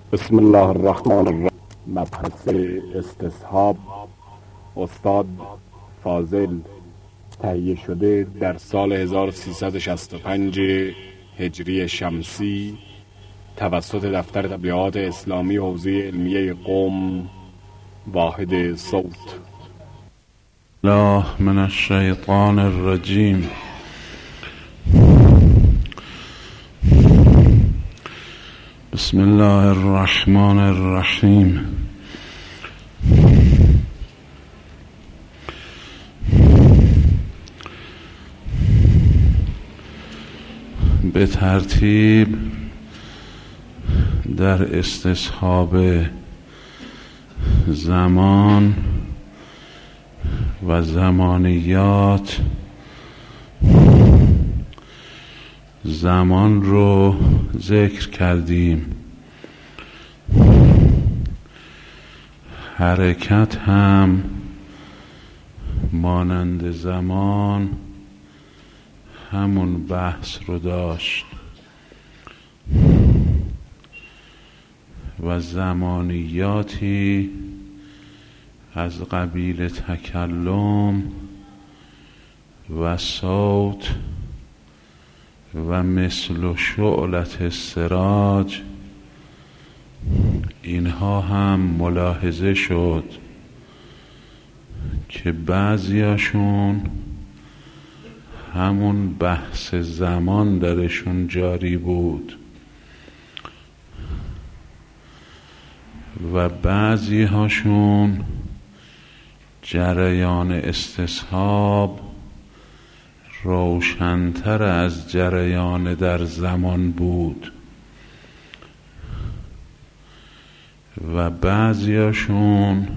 بسم الله الرحمن الرحیم. مبحث استصحاب استاد فاضل تهیه شده در سال 1365 هجری شمسی توسط دفتر تبلیغات اسلامی حوزه علمیه قم واحد صوت. الله من الشیطان الرجیم. بسم الله الرحمن الرحیم. به ترتیب در استصحاب زمان و زمانیات زمان رو ذکر کردیم. حرکت هم مانند زمان همون بحث رو داشت و زمانیاتی از قبیل تکلم و صوت و مثل شعلت السراج، اینها هم ملاحظه شد که بعضیاشون همون بحث زمان درشون جاری بود و بعضی هاشون جریان استصحاب روشن‌تر از جریان در زمان بود و بعضیاشون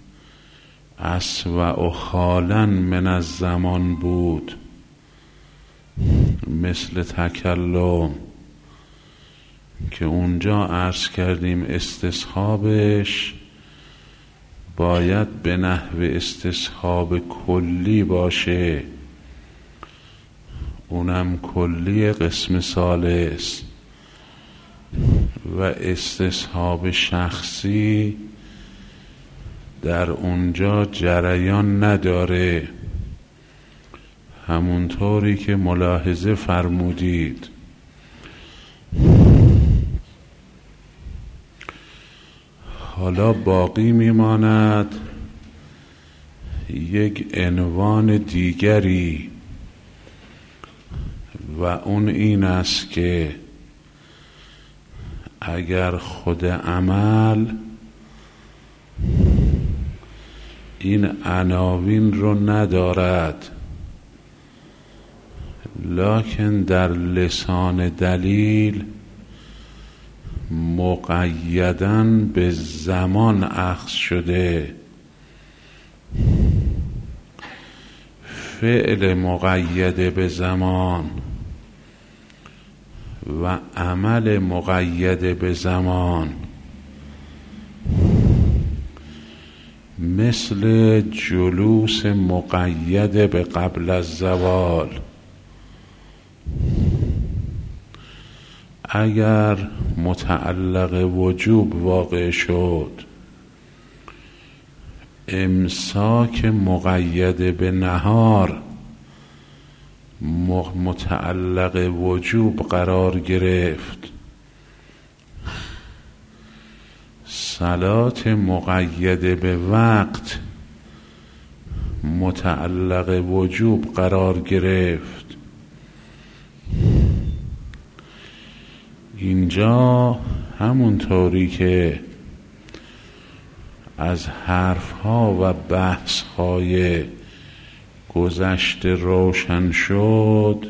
اسوأ خالاً من الزمان بود، مثل تکلم که اونجا عرض کردیم استصحابش باید به نحو استصحاب کلی باشه، اونم کلی قسم ثالث، و استصحاب شخصی در اونجا جریان نداره، همونطوری که ملاحظه فرمودید. حالا باقی میماند یک عنوان دیگری و اون این است که اگر خود عمل این عناوین رو ندارد لکن در لسان دلیل مقیداً به زمان اخذ شده، فعل مقید به زمان و عمل مقید به زمان، مثل جلوس مقید به قبل الزوال. اگر متعلق وجوب واقع شد، امساک مقید به نهار متعلق وجوب قرار گرفت، صلات مقید به وقت متعلق وجوب قرار گرفت. اینجا همونطوری که از حرفها و بحثهای گذشته روشن شد،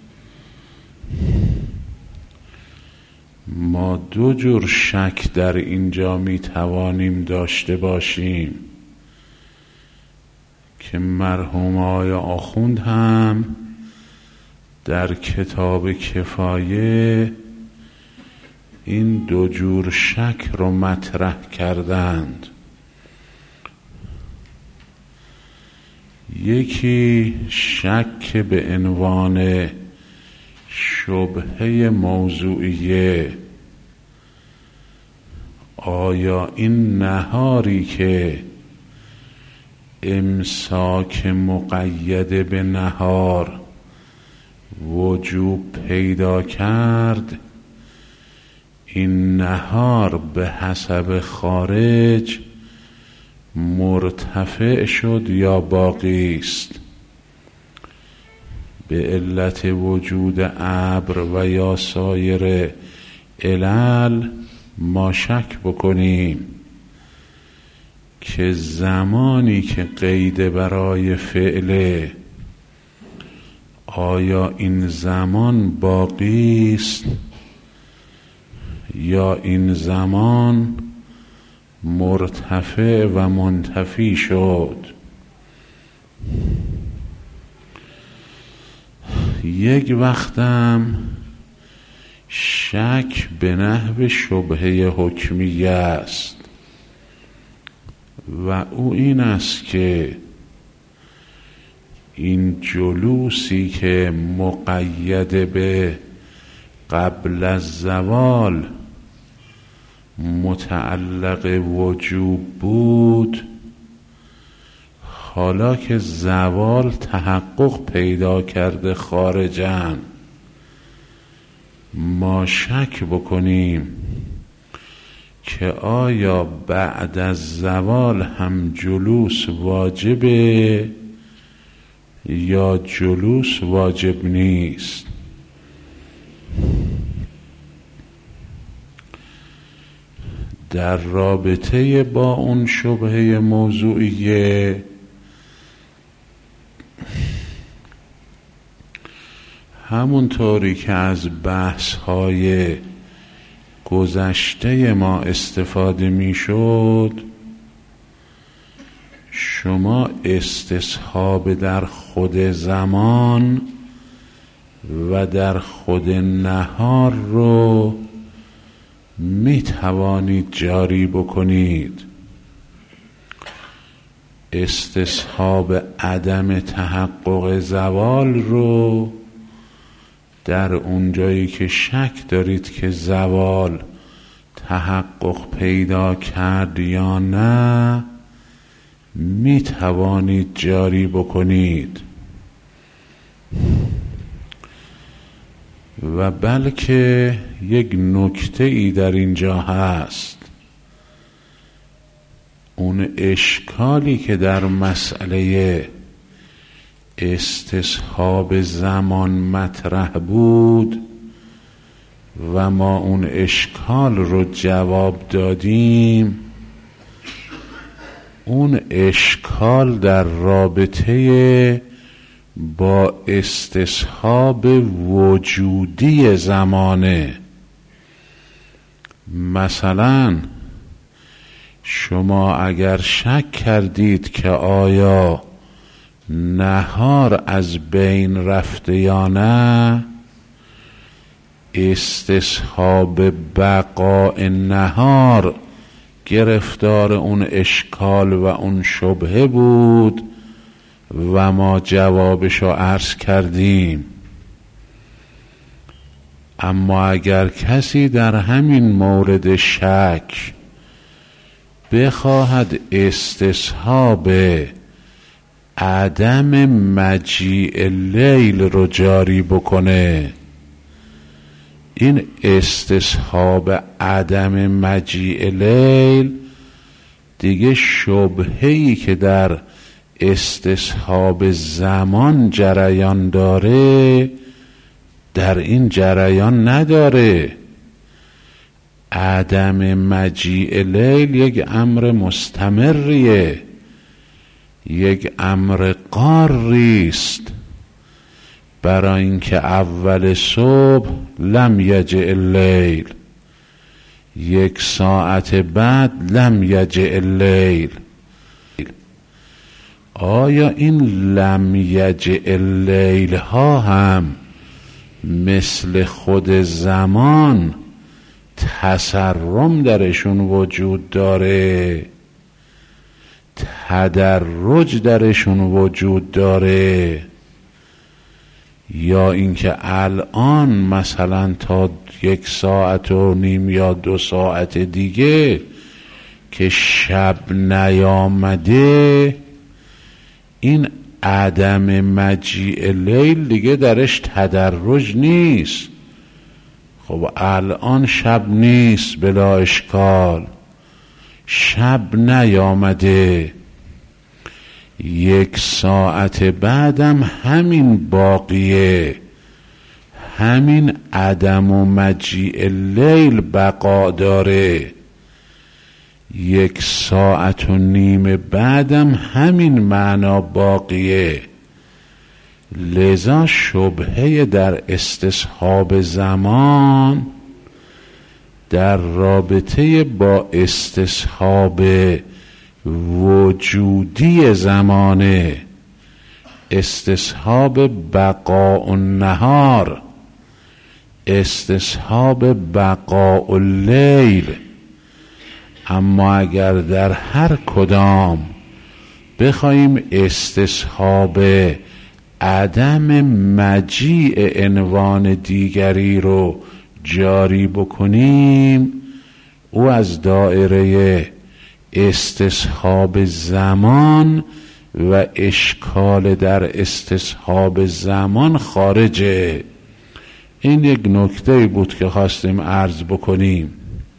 ما دو جور شک در اینجا می توانیم داشته باشیم که مرحوم آقای آخوند هم در کتاب کفایه این دو جور شک رو مطرح کردند. یکی شک به عنوان شبهه موضوعیه آیا این نهاری که امساک مقید به نهار وجوب پیدا کرد، این نهار به حسب خارج مرتفع شد یا باقی است؟ به علت وجود ابر و یا سایر علل ما شک بکنیم که زمانی که قید برای فعله، آیا این زمان باقی است یا این زمان مرتفع و منتفی شد؟ یک وقتم شک به نحو شبهه حکمیه است و او این است که این جلوسی که مقید به قبل از زوال متعلق وجوب بود، حالا که زوال تحقق پیدا کرده خارجاً، ما شک بکنیم که آیا بعد از زوال هم جلوس واجبه یا جلوس واجب نیست؟ در رابطه با اون شبهه موضوعیه همونطوری که از بحث‌های گذشته ما استفاده می‌شد، شما استصحاب در خود زمان و در خود نهار رو می‌توانید جاری بکنید. استصحاب عدم تحقق زوال رو در اونجایی که شک دارید که زوال تحقق پیدا کرد یا نه می توانید جاری بکنید. و بلکه یک نکته ای در اینجا هست، اون اشکالی که در مسئله استصحاب زمان مطرح بود و ما اون اشکال رو جواب دادیم، اون اشکال در رابطه با استصحاب وجودی زمانه. مثلا شما اگر شک کردید که آیا نهار از بین رفته یا نه، استصحاب بقاء نهار گرفتار اون اشکال و اون شبهه بود و ما جوابشو عرض کردیم. اما اگر کسی در همین مورد شک بخواهد استصحاب عدم مجیء لیل رو جاری بکنه، این استصحاب عدم مجیء لیل دیگه شبهه‌ای که در استصحاب زمان جریان داره در این جریان نداره. عدم مجیء لیل یک امر مستمریه، یک امر قاریست، برای اینکه اول صبح لم یجئ اللیل، یک ساعت بعد لم یجئ اللیل. آیا این لم یجئ اللیل ها هم مثل خود زمان تسرم درشون وجود داره، تدرج درشون وجود داره، یا اینکه الان مثلا تا 1.5 ساعت یا 2 ساعت دیگه که شب نیامده، این عدم مجیء لیل دیگه درش تدرج نیست. خب الان شب نیست، بلا اشکال، شب نیامده، 1 ساعت بعدم همین باقیه، همین عدم و مجیء لیل بقا داره، 1 ساعت و نیم بعدم همین معنا باقیه. لذا شبهه در استصحاب زمان در رابطه با استصحاب وجودی زمانه، استصحاب بقاء النهار، استصحاب بقاء اللیل. اما اگر در هر کدام بخوایم استصحاب عدم مجیء عنوان دیگری رو جاری بکنیم، او از دایره استصحاب زمان و اشکال در استصحاب زمان خارجه. این یک نکته بود که خواستیم عرض بکنیم.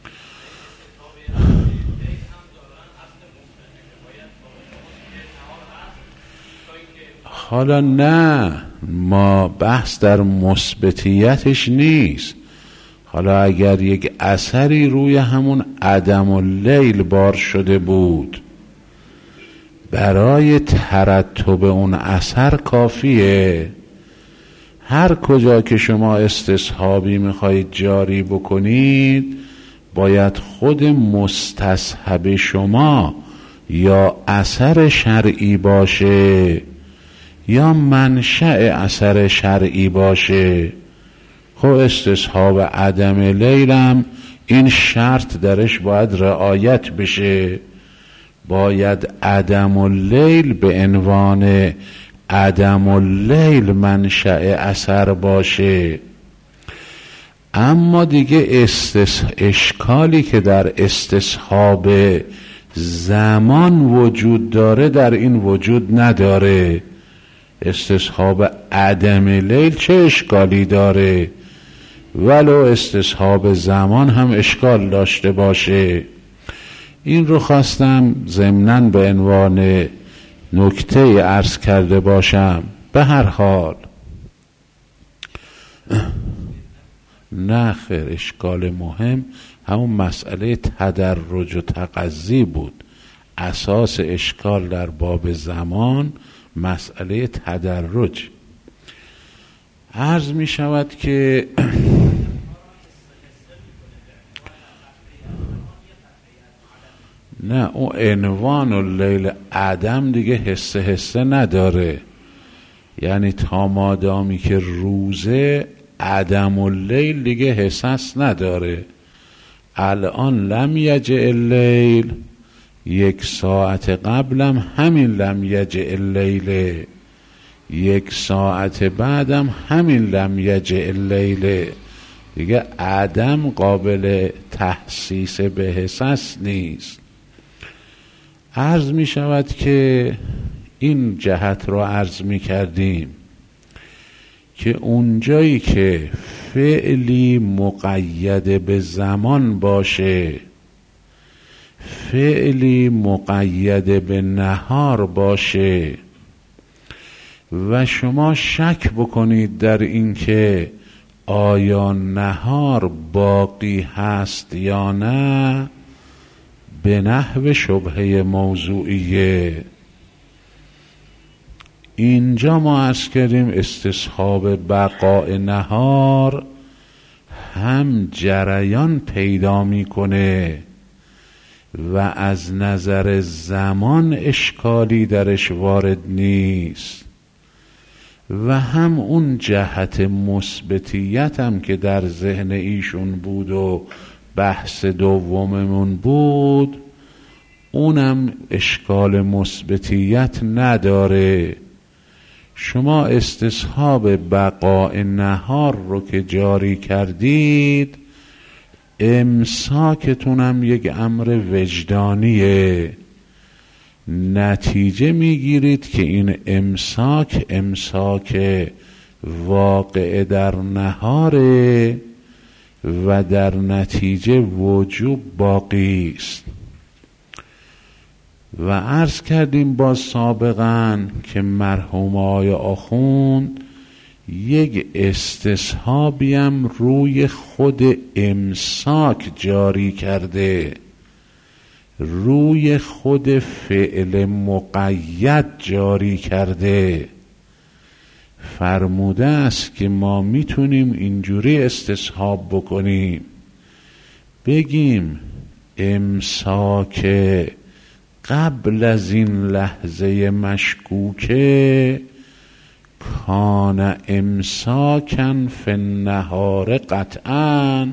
حالا نه، ما بحث در مثبتیتش نیست. حالا اگر یک اثری روی همون عدم اللیل بار شده بود، برای ترتب اون اثر کافیه. هر کجا که شما استصحابی میخواهید جاری بکنید، باید خود مستصحب شما یا اثر شرعی باشه یا منشأ اثر شرعی باشه. خب استصحاب عدم لیلم این شرط درش باید رعایت بشه، باید عدم اللیل به عنوان عدم اللیل منشأ اثر باشه. اما دیگه اشکالی که در استصحاب زمان وجود داره در این وجود نداره. استصحاب عدم لیل چه اشکالی داره؟ ولو استصحاب زمان هم اشکال داشته باشه. این رو خواستم ضمناً به عنوان نکته عرض کرده باشم. به هر حال نه خیر، اشکال مهم همون مسئله تدرج و تقضی بود. اساس اشکال در باب زمان مسئله تدرج. عرض می شود که نه، اون عنوان اللیل عدم دیگه حسه نداره. یعنی تا مادامی که روزه، عدم اللیل دیگه حسس نداره. الان لم یجع اللیل، 1 ساعت قبلم همین لم یجع اللیل، 1 ساعت بعدم همین لم یجع اللیل. دیگه عدم قابل تحسیس به حسس نیست. عرض می شود که این جهت رو عرض می کردیم که اونجایی که فعلی مقید به زمان باشه، فعلی مقید به نهار باشه و شما شک بکنید در این که آیا نهار باقی هست یا نه، به نحو شبهه موضوعیه. اینجا ما عرض کردیم استصحاب بقاء نهار هم جریان پیدا میکنه و از نظر زمان اشکالی درش وارد نیست، و هم اون جهت مثبتیت هم که در ذهن ایشون بود و بحث دوممون بود، اونم اشکال مثبتیت نداره. شما استصحاب بقاء نهار رو که جاری کردید، امساکتونم یک امر وجدانیه. نتیجه میگیرید که این امساک واقع در نهاره و در نتیجه وجوب باقی است. و عرض کردیم با سابقا که مرحوم آقای آخوند یک استصحابیم روی خود امساک جاری کرده، روی خود فعل مقید جاری کرده. فرموده است که ما میتونیم اینجوری استصحاب بکنیم، بگیم امساک قبل از این لحظه مشکوکه کان امساکن فی النهار قطعا،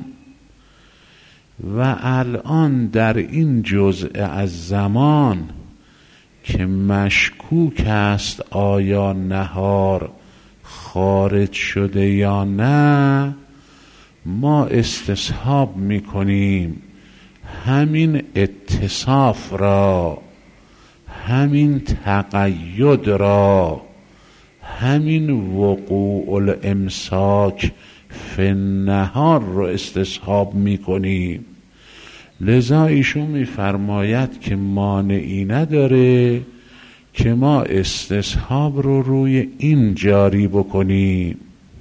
و الان در این جزء از زمان که مشکوک است آیا نهار خارج شده یا نه، ما استصحاب میکنیم همین اتصاف را، همین تقید را، همین وقوع الامساک فی النهار رو استصحاب میکنیم. لذا ایشون میفرماید که مانعی نداره که ما استصحاب رو روی این جاری بکنیم.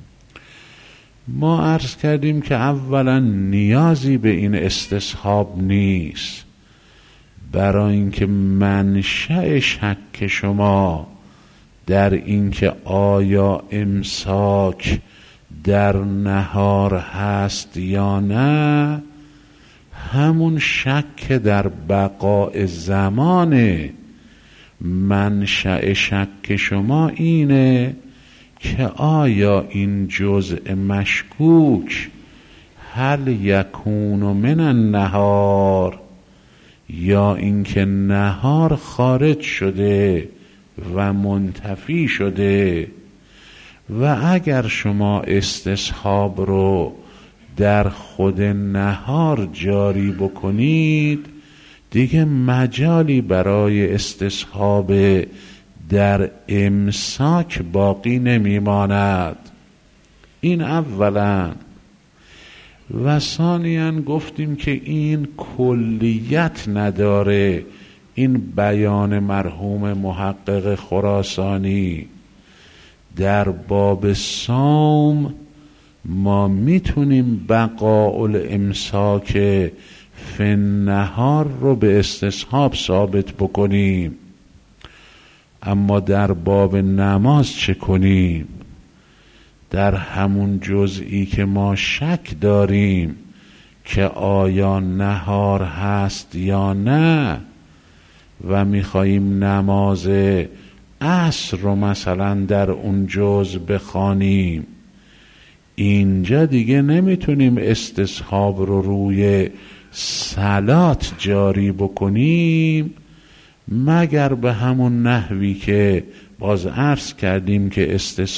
ما عرض کردیم که اولا نیازی به این استصحاب نیست، برای اینکه منشأ شک شما در اینکه آیا امساک در نهار هست یا نه همون شک در بقاء زمانه. منشأ شک شما اینه که آیا این جزء مشکوک هل یکون من النهار، یا اینکه نهار خارج شده و منتفی شده. و اگر شما استصحاب رو در خود نهار جاری بکنید دیگه مجالی برای استصحاب در امساک باقی نمیماند. این اولا. و ثانیاً گفتیم که این کلیت نداره، این بیان مرحوم محقق خراسانی در باب صوم ما میتونیم بقاء الامساک فی النهار رو به استصحاب ثابت بکنیم، اما در باب نماز چه کنیم؟ در همون جزئی که ما شک داریم که آیا نهار هست یا نه و میخواییم نماز عصر رو مثلا در اون جزء بخوانیم، اینجا دیگه نمیتونیم استصحاب رو روی صلات جاری بکنیم مگر به همون نحوی که باز عرض کردیم که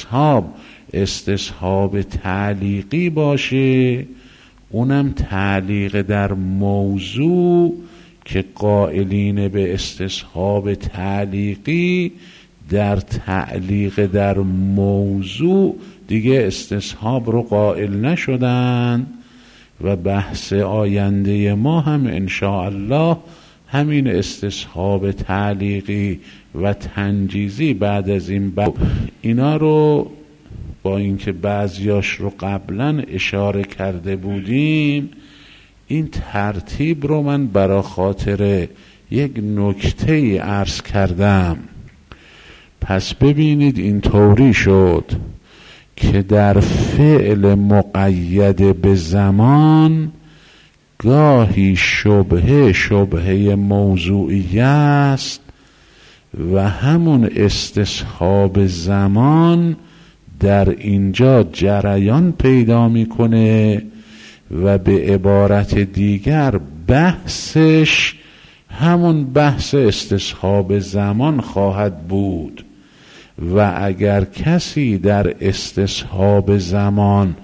استصحاب تعلیقی باشه، اونم تعلیق در موضوع که قائلین به استصحاب تعلیقی در تعلیق در موضوع دیگه استصحاب رو قائل نشدن. و بحث آینده ما هم انشاءالله همین استصحاب تعلیقی و تنجیزی بعد از این اینا رو با اینکه بعضیاش رو قبلا اشاره کرده بودیم، این ترتیب رو من برای خاطر یک نکته عرض کردم. پس ببینید این طوری شد که در فعل مقید به زمان گاهی شبهه موضوعی است و همون استصحاب زمان در اینجا جریان پیدا میکنه و به عبارت دیگر بحثش همون بحث استصحاب زمان خواهد بود. و اگر کسی در استصحاب زمان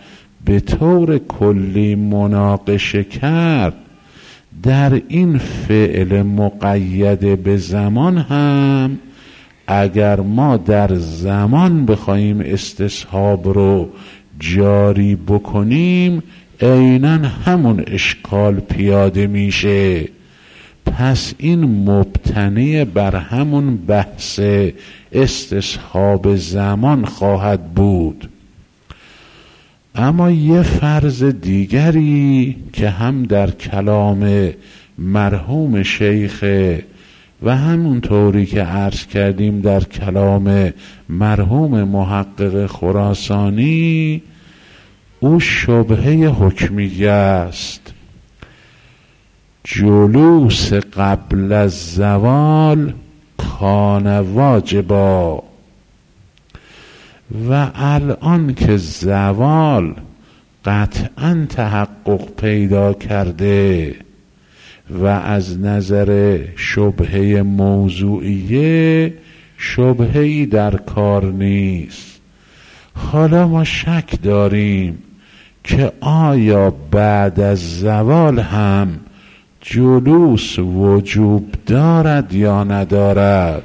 به طور کلی مناقشه کرد، در این فعل مقید به زمان هم اگر ما در زمان بخوایم استصحاب رو جاری بکنیم عیناً همون اشکال پیاده میشه. پس این مبتنی بر همون بحث استصحاب زمان خواهد بود. اما یه فرض دیگری که هم در کلام مرحوم شیخ و همونطوری که عرض کردیم در کلام مرحوم محقق خراسانی، او شبهه حکمیه است. جلوس قبل از زوال کان واجبا، و الان که زوال قطعا تحقق پیدا کرده و از نظر شبهه موضوعیه شبهه‌ای در کار نیست، حالا ما شک داریم که آیا بعد از زوال هم جلوس وجوب دارد یا ندارد.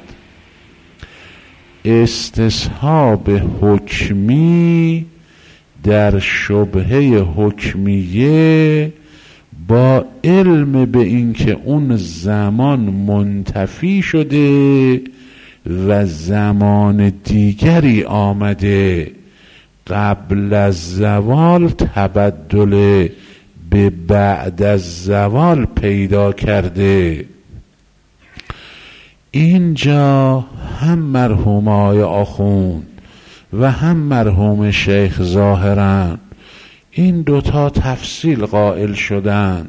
استصحاب حکمی در شبهه حکمیه با علم به اینکه اون زمان منتفی شده و زمان دیگری آمده قبل از زوال تبدل به بعد از زوال پیدا کرده. اینجا هم مرحوم آقای آخوند و هم مرحوم شیخ ظاهرا این دوتا تفصیل قائل شدن،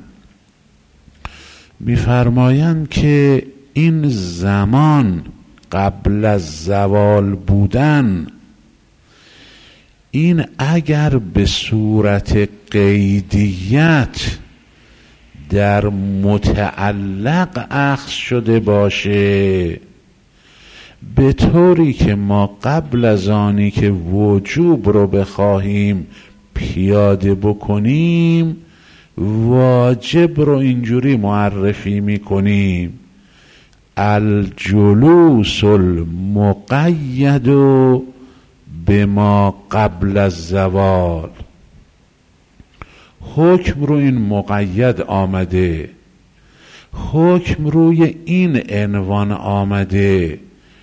می‌فرمایند که این زمان قبل از زوال بودن، این اگر به صورت قیدیت در متعلق اخذ شده باشه، به طوری که ما قبل از آنی که وجوب رو بخواهیم پیاده بکنیم واجب رو اینجوری معرفی میکنیم: الجلوس المقید به ما قبل از زوال. حکم رو این مقید آمده، حکم روی این عنوان آمده: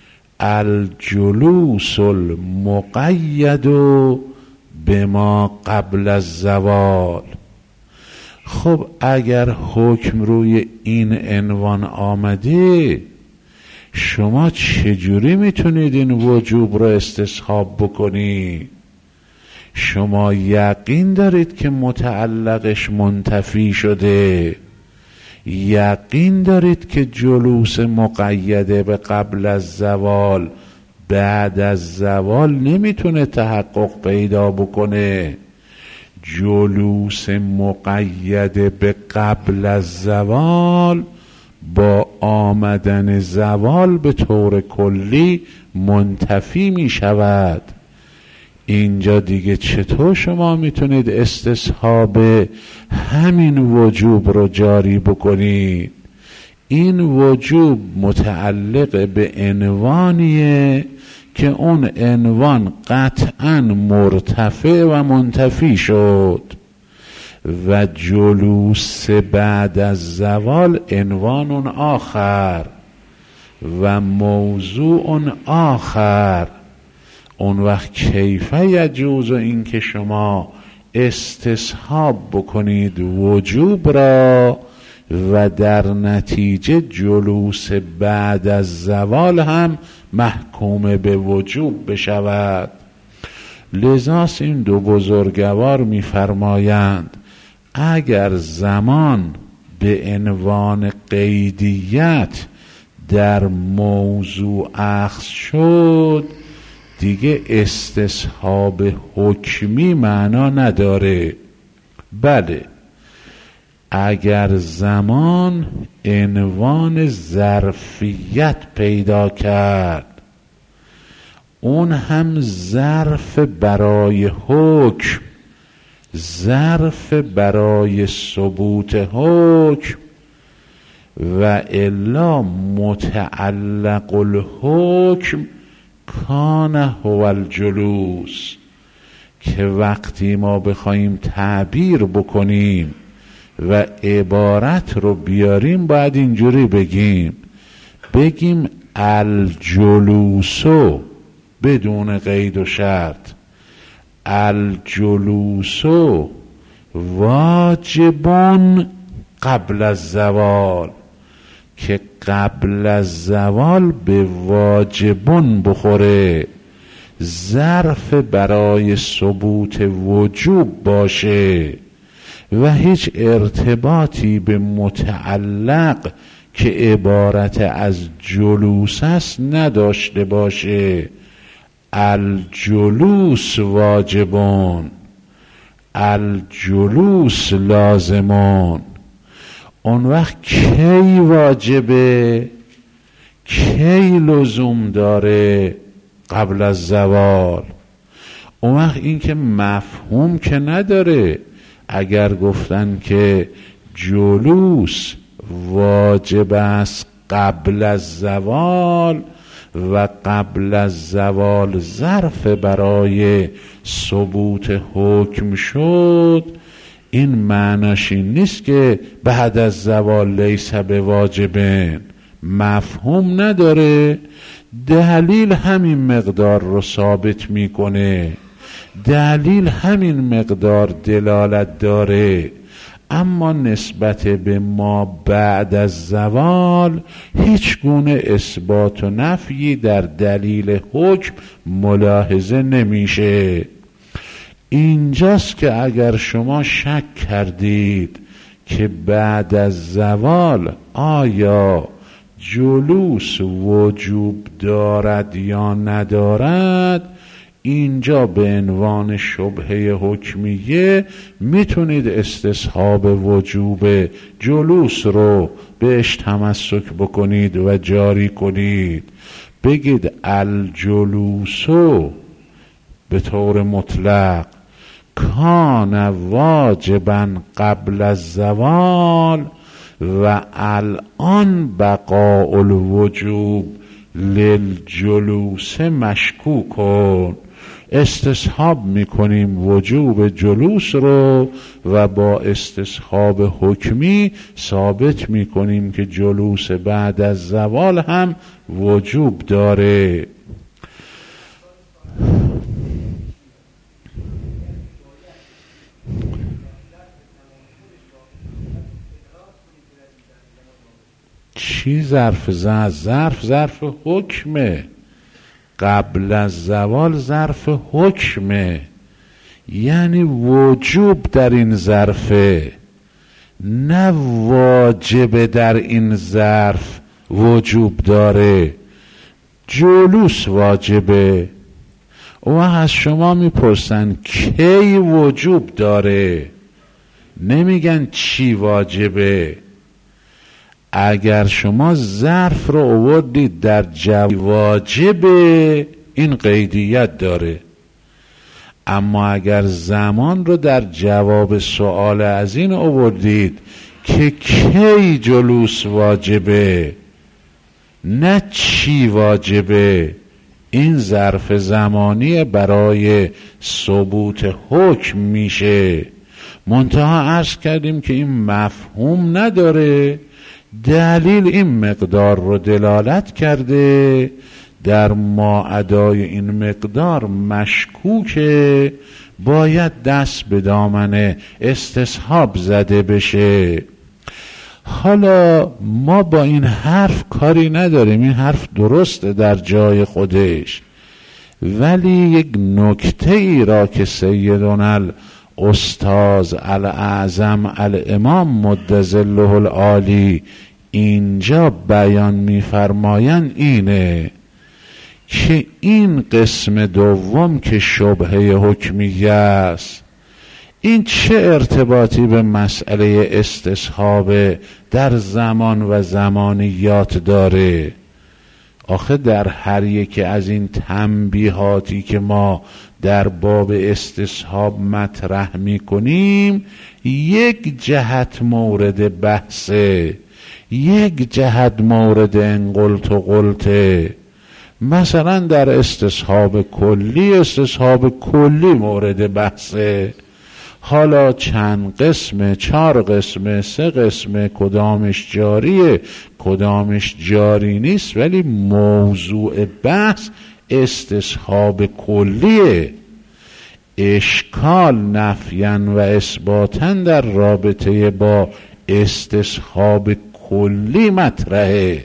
الجلوس المقید به ما قبل از زوال. خب اگر حکم روی این عنوان آمده، شما چجوری میتونید این وجوب رو استصحاب بکنید؟ شما یقین دارید که متعلقش منتفی شده، یقین دارید که جلوس مقیده به قبل از زوال بعد از زوال نمیتونه تحقق پیدا بکنه. جلوس مقید به قبل از زوال با آمدن زوال به طور کلی منتفی می شود. اینجا دیگه چطور شما میتونید استصحاب همین وجوب رو جاری بکنید؟ این وجوب متعلق به عنوانیه که اون عنوان قطعاً مرتفع و منتفی شد و جلوس بعد از زوال عنوان آخر و موضوع آخر. اون وقت کیف یجوز این که شما استصحاب بکنید وجوب را و در نتیجه جلوس بعد از زوال هم محکوم به وجوب بشود. لذاست این دو بزرگوار می‌فرمایند اگر زمان به عنوان قیدیت در موضوع اخذ شد دیگه استصحاب حکمی معنا نداره. بله، اگر زمان عنوان ظرفیت پیدا کرد، اون هم ظرف برای حکم، ظرف برای ثبوت حکم و الا متعلق الحکم کان هو الجلوس، که وقتی ما بخوایم تعبیر بکنیم و عبارت رو بیاریم باید اینجوری بگیم الجلوسو بدون قید و شرط، الجلوسو واجبون قبل الزوال، که قبل از زوال به واجبون بخوره، ظرف برای ثبوت وجوب باشه و هیچ ارتباطی به متعلق که عبارت از جلوس است نداشته باشه. الجلوس واجبون، الجلوس لازمون. اون وقت کی واجبه، کی لزوم داره؟ قبل از زوال. اون وقت این که مفهوم که نداره. اگر گفتن که جلوس واجب است قبل از زوال و قبل از زوال ظرف برای ثبوت حکم شد، این معناش این نیست که بعد از زوال لیس بواجبن، مفهوم نداره. دلیل همین مقدار رو ثابت میکنه، دلیل همین مقدار دلالت داره، اما نسبت به ما بعد از زوال هیچ گونه اثبات و نفی در دلیل حکم ملاحظه نمیشه. اینجاست که اگر شما شک کردید که بعد از زوال آیا جلوس وجوب دارد یا ندارد، اینجا به عنوان شبهه حکمیه میتونید استصحاب وجوب جلوس رو بهش تمسک بکنید و جاری کنید. بگید الجلوسو به طور مطلق کان واجبا قبل الزوال و الان بقاء الوجوب للجلوس مشکوکون. استصحاب میکنیم وجوب جلوس رو و با استصحاب حکمی ثابت میکنیم که جلوس بعد از زوال هم وجوب داره. چی ظرف ظرف حکمه، قبل از زوال ظرف حکمه، یعنی وجوب در این ظرفه، نه واجب در این ظرف وجوب داره. جلوس واجبه. و از شما میپرسن کی وجوب داره، نمیگن چی واجبه. اگر شما ظرف رو آوردید در جواب واجبه، این قیدیت داره. اما اگر زمان رو در جواب سوال از این آوردید که کی جلوس واجبه نه چی واجبه، این ظرف زمانی برای ثبوت حکم میشه. منتها عرض کردیم که این مفهوم نداره، دلیل این مقدار رو دلالت کرده، در ما ادای این مقدار مشکوکه، باید دست به دامن استصحاب زده بشه. حالا ما با این حرف کاری نداریم، این حرف درسته در جای خودش، ولی یک نکته ای را که سیدنا الاستاذ الاعظم الامام مد ظله العالی اینجا بیان می‌فرمایند اینه که این قسم دوم که شبهه حکمیه است، این چه ارتباطی به مسئله استصحاب در زمان و زمانیات داره؟ آخه در هر یکی از این تنبیهاتی که ما در باب استصحاب مطرح میکنیم یک جهت مورد بحثه، یک جهت مورد انقلت و قلته. مثلا در استصحاب کلی مورد بحثه. حالا چند قسمه، 4 قسمه، 3 قسمه، کدامش جاریه کدامش جاری نیست، ولی موضوع بحث استصحاب کلیه. اشکال نفیاً و اثباتاً در رابطه با استصحاب کلی مطرحه.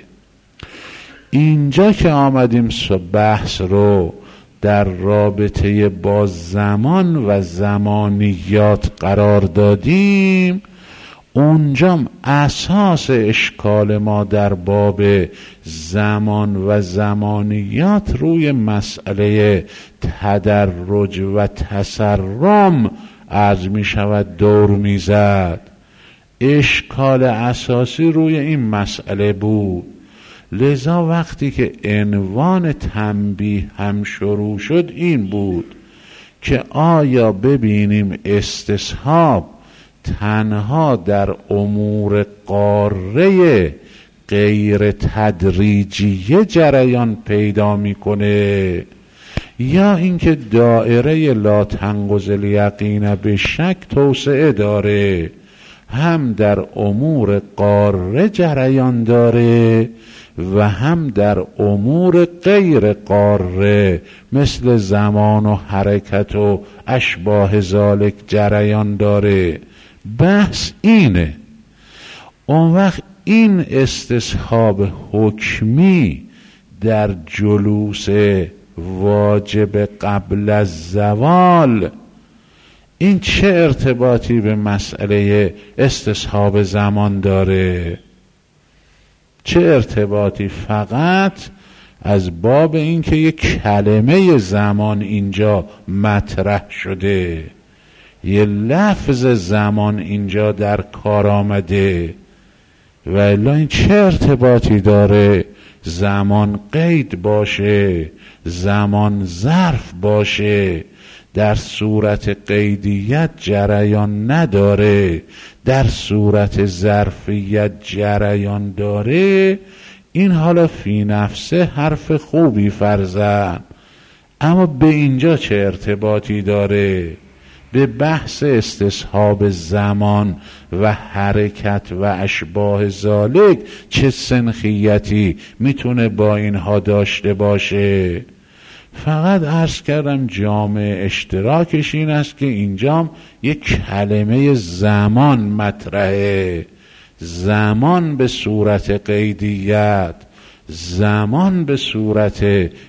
اینجا که آمدیم بحث رو در رابطه با زمان و زمانیات قرار دادیم، اونجام اساس اشکال ما در باب زمان و زمانیات روی مسئله تدرج و تسرم عرض می شود دور می زد. اشکال اساسی روی این مسئله بود. لذا وقتی که عنوان تنبیه هم شروع شد این بود که آیا ببینیم استصحاب تنها در امور قاره غیر تدریجیه جریان پیدا میکنه، یا اینکه دائره لا تنقض الیقین به شک توسعه داره، هم در امور قاره جریان داره و هم در امور غیر قاره مثل زمان و حرکت و اشباه ذالک جریان داره. بحث اینه. اون وقت این استصحاب حکمی در جلوس واجب قبل از زوال، این چه ارتباطی به مسئله استصحاب زمان داره؟ چه ارتباطی؟ فقط از باب این که یک کلمه زمان اینجا مطرح شده، یه لفظ زمان اینجا در کار آمده، و الا این چه ارتباطی داره؟ زمان قید باشه، زمان ظرف باشه، در صورت قیدیت جریان نداره، در صورت ظرفیت جریان داره. این حالا فی نفسه حرف خوبی فرزن، اما به اینجا چه ارتباطی داره؟ به بحث استصحاب زمان و حرکت و اشباه ذالک چه سنخیتی میتونه با اینها داشته باشه؟ فقط عرض کردم جامع اشتراکش این است که اینجام یک کلمه زمان مطرحه، زمان به صورت قیدیت، زمان به صورت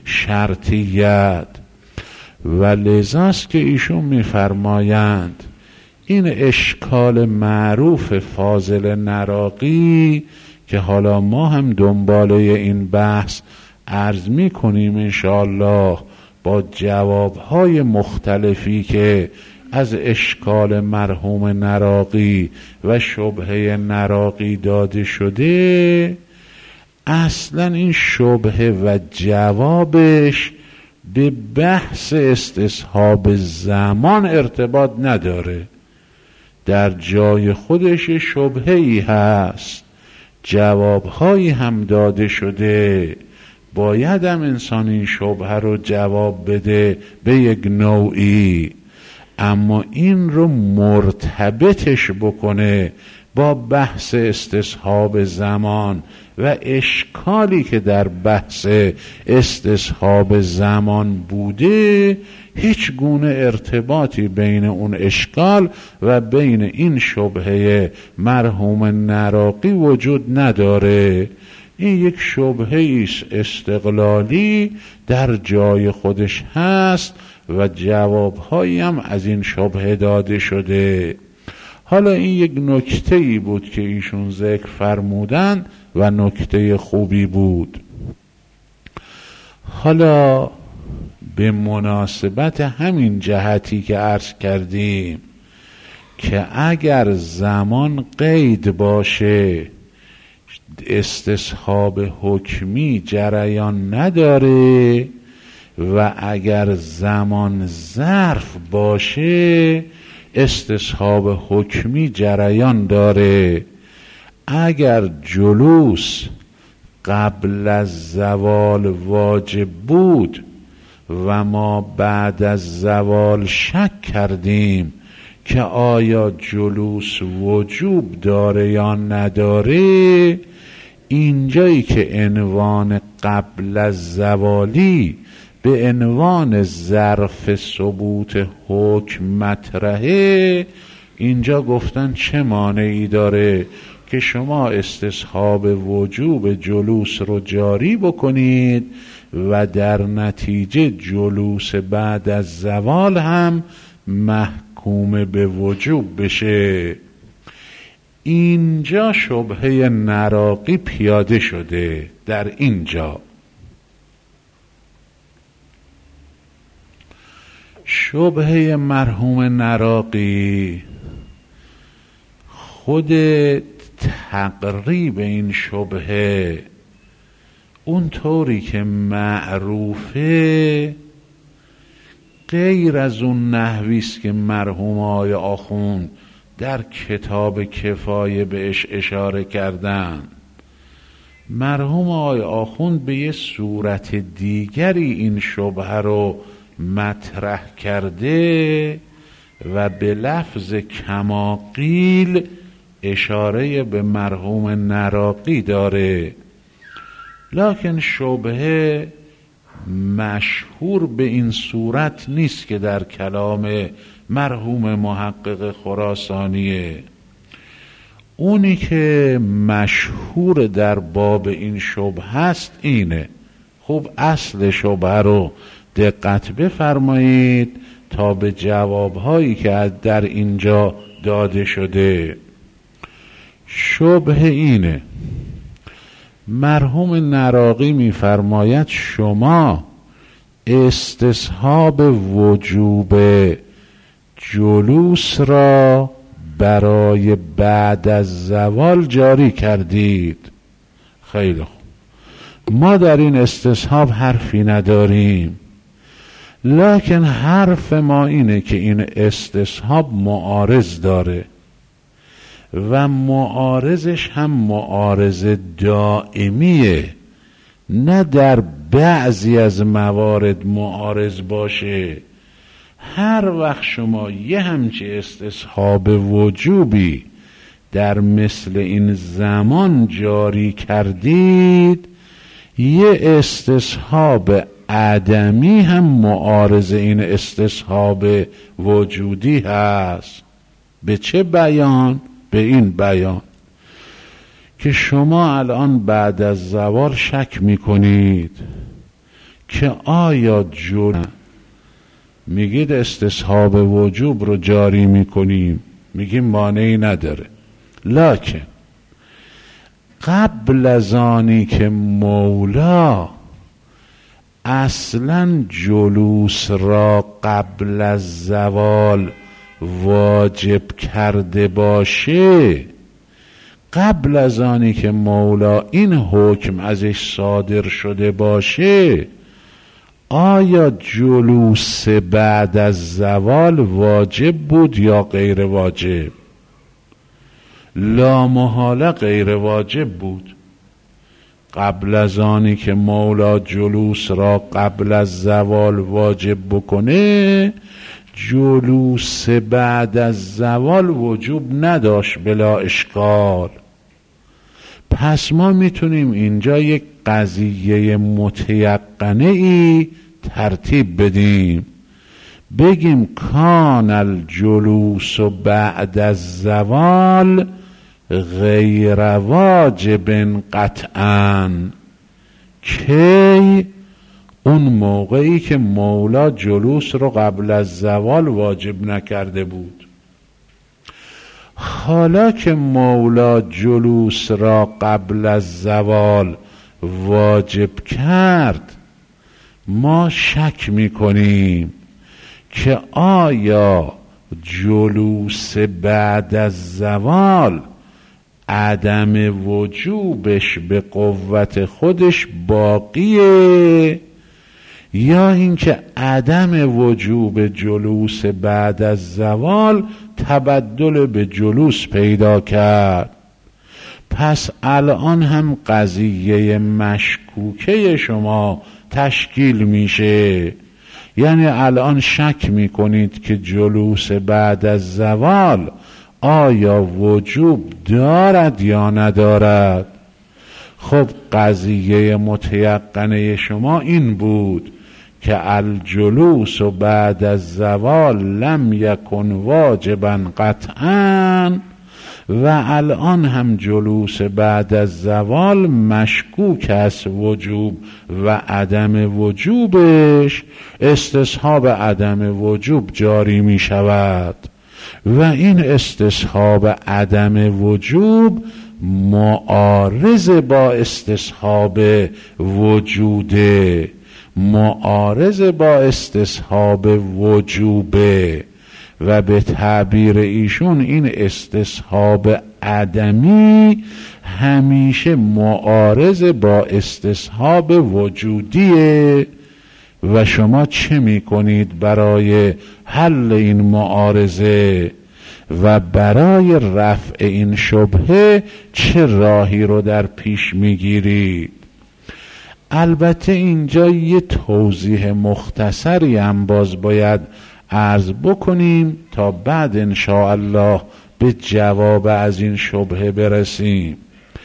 شرطیت. و لذاست که ایشون میفرمایند این اشکال معروف فاضل نراقی که حالا ما هم دنباله این بحث عرض میکنیم انشاءالله با جوابهای مختلفی که از اشکال مرحوم نراقی و شبهه نراقی داده شده، اصلا این شبهه و جوابش به بحث استصحاب زمان ارتباط نداره. در جای خودش شبهه‌ای هست، جوابهایی هم داده شده، باید هم انسان این شبهه رو جواب بده به یک نوعی، اما این رو مرتبطش بکنه با بحث استصحاب زمان و اشکالی که در بحث استصحاب زمان بوده، هیچ گونه ارتباطی بین اون اشکال و بین این شبهه مرحوم نراقی وجود نداره. این یک شبهه است استقلالی در جای خودش هست و جوابهایی هم از این شبهه داده شده. حالا این یک نکته‌ای بود که ایشون ذکر فرمودن و نکته خوبی بود. حالا به مناسبت همین جهتی که عرض کردیم که اگر زمان قید باشه استصحاب حکمی جریان نداره و اگر زمان ظرف باشه استصحاب حکمی جریان داره. اگر جلوس قبل از زوال واجب بود و ما بعد از زوال شک کردیم که آیا جلوس وجوب داره یا نداره، اینجایی که عنوان قبل از زوالی به عنوان ظرف ثبوت حکم مطرحه، اینجا گفتن چه مانعی داره که شما استصحاب وجوب جلوس رو جاری بکنید و در نتیجه جلوس بعد از زوال هم محکوم به وجوب بشه. اینجا شبهه نراقی پیاده شده. در اینجا شبهه مرحوم نراقی خود تقریب این شبهه اون طوری که معروفه غیر از اون نحویست که مرحوم آقای آخوند در کتاب کفایه بهش اشاره کردن. مرحوم آقای آخوند به یه صورت دیگری این شبهه رو مطرح کرده و به لفظ کما قیل اشاره به مرحوم نراقی داره، لکن شبهه مشهور به این صورت نیست که در کلام مرحوم محقق خراسانیه. اونی که مشهور در باب این شبهه است اینه. خوب اصل شبهه رو دقت بفرمایید تا به جوابهایی که در اینجا داده شده. شبهه اینه، مرحوم نراقی میفرماید شما استصحاب وجوب جلوس را برای بعد از زوال جاری کردید. خیلی خوب، ما در این استصحاب حرفی نداریم، لکن حرف ما اینه که این استصحاب معارض داره و معارضش هم معارض دائمیه، نه در بعضی از موارد معارض باشه. هر وقت شما یه همچی استصحاب وجوبی در مثل این زمان جاری کردید، یه استصحاب عدمی هم معارض این استصحاب وجودی هست. به چه بیان؟ به این بیان که شما الان بعد از زوال شک میکنید که آیا میگید استصحاب وجوب رو جاری میکنیم، میگیم مانعی نداره، لکن قبل از آنی که مولا اصلا جلوس را قبل از زوال واجب کرده باشه، قبل از آنی که مولا این حکم ازش صادر شده باشه، آیا جلوس بعد از زوال واجب بود یا غیر واجب؟ لا محاله غیر واجب بود. قبل از آنی که مولا جلوس را قبل از زوال واجب بکنه، جلوس بعد از زوال وجوب نداشت بلا اشکال. پس ما میتونیم اینجا یک قضیه متیقنه ای ترتیب بدیم، بگیم کان الجلوس بعد از زوال غیر واجب قطعا. کی؟ اون موقعی که مولا جلوس رو قبل از زوال واجب نکرده بود. حالا که مولا جلوس را قبل از زوال واجب کرد، ما شک میکنیم که آیا جلوس بعد از زوال عدم وجوبش به قوت خودش باقیه یا اینکه عدم وجوب جلوس بعد از زوال تبدل به جلوس پیدا کرد. پس الان هم قضیه مشکوکه شما تشکیل میشه. یعنی الان شک میکنید که جلوس بعد از زوال آیا وجوب دارد یا ندارد. خب قضیه متیقنه شما این بود که الجلوس بعد از زوال لم یکن واجبا قطعا، و الان هم جلوس بعد از زوال مشکوک است وجوب و عدم وجوبش، استصحاب عدم وجوب جاری می شود و این استصحاب عدم وجوب معارض با استصحاب وجوده، معارض با استصحاب وجوبه، و به تعبیر ایشون این استصحاب عدمی همیشه معارض با استصحاب وجودیه. و شما چه میکنید برای حل این معارضه و برای رفع این شبهه چه راهی رو در پیش میگیرید؟ البته اینجا یه توضیح مختصری هم باز باید عرض بکنیم تا بعد انشاءالله به جواب از این شبهه برسیم.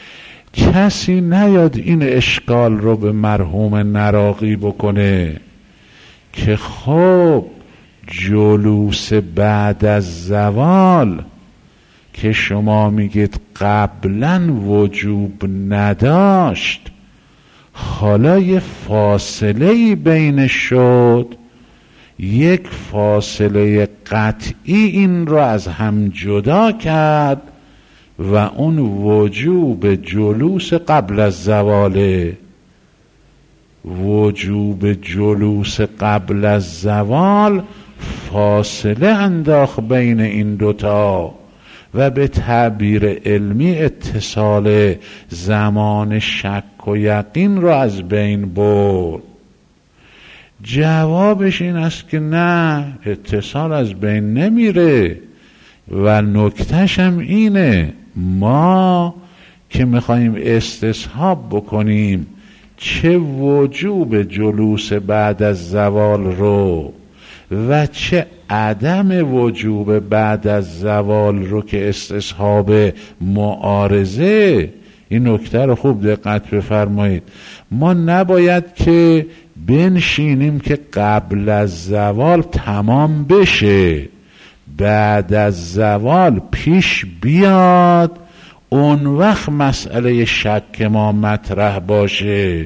کسی نیاد این اشکال رو به مرحوم نراقی بکنه که خب جلوس بعد از زوال که شما میگید قبلا وجوب نداشت، حالا یه فاصله بین شد، یک فاصله قطعی این رو از هم جدا کرد و اون وجوب جلوس قبل از زواله. وجوب جلوس قبل از زوال فاصله انداخت بین این دوتا و به تعبیر علمی اتصال زمان شک و یقین رو از بین برد. جوابش این است که نه، اتصال از بین نمیره و نکتهش هم اینه ما که میخواییم استصحاب بکنیم چه وجوب جلوس بعد از زوال رو و چه عدم وجوب بعد از زوال رو که استصحاب معارضه، این نکته رو خوب دقت بفرمایید. ما نباید که بنشینیم که قبل از زوال تمام بشه، بعد از زوال پیش بیاد، اون وقت مسئله شک ما مطرح باشه.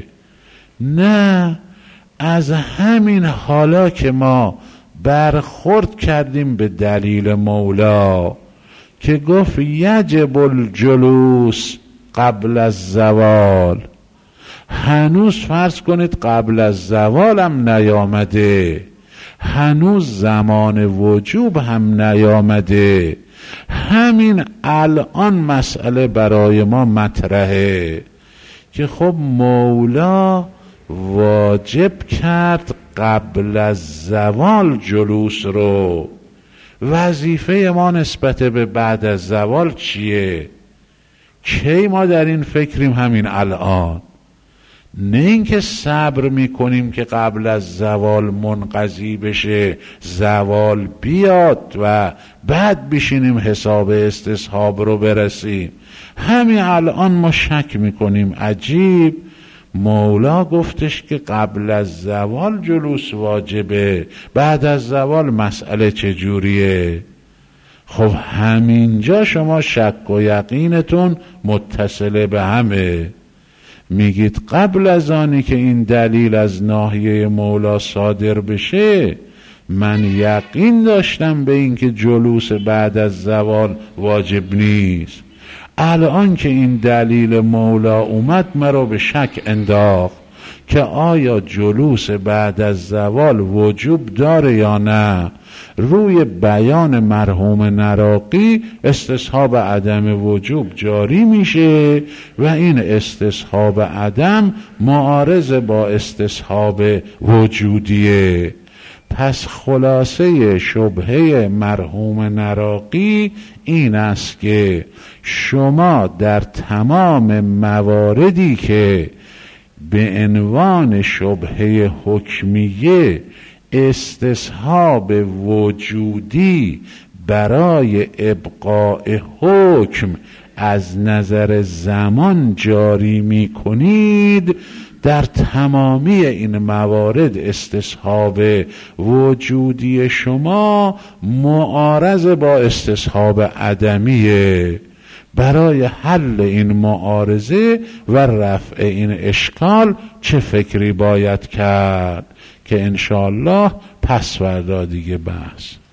نه، از همین حالا که ما برخورد کردیم به دلیل مولا که گفت یجب الجلوس قبل از زوال، هنوز فرض کنید قبل از زوال هم نیامده، هنوز زمان وجوب هم نیامده، همین الان مسئله برای ما مطرحه که خب مولا واجب کرد قبل از زوال جلوس رو. وظیفه ما نسبت به بعد از زوال چیه؟ کی ما در این فکریم؟ همین الان. نه اینکه صبر میکنیم که قبل از زوال منقضی بشه، زوال بیاد و بعد بشینیم حساب استصحاب رو برسیم. همین الان ما شک میکنیم عجیب، مولا گفتش که قبل از زوال جلوس واجبه، بعد از زوال مسئله چجوریه؟ خب همینجا شما شک و یقینتون متصله به همه. میگید قبل از آنی که این دلیل از ناحیه مولا صادر بشه من یقین داشتم به این که جلوس بعد از زوال واجب نیست، الان که این دلیل مولا اومد مرا به شک انداخت که آیا جلوس بعد از زوال وجوب داره یا نه. روی بیان مرحوم نراقی استصحاب عدم وجوب جاری میشه و این استصحاب عدم معارض با استصحاب وجودیه. پس خلاصه شبهه مرحوم نراقی این است که شما در تمام مواردی که به عنوان شبهه حکمیه استصحاب وجودی برای ابقاء حکم از نظر زمان جاری می کنید، در تمامی این موارد استصحاب وجودی شما معارض با استصحاب عدمیه. برای حل این معارضه و رفع این اشکال چه فکری باید کرد که انشاءالله پس فردا دیگه بحث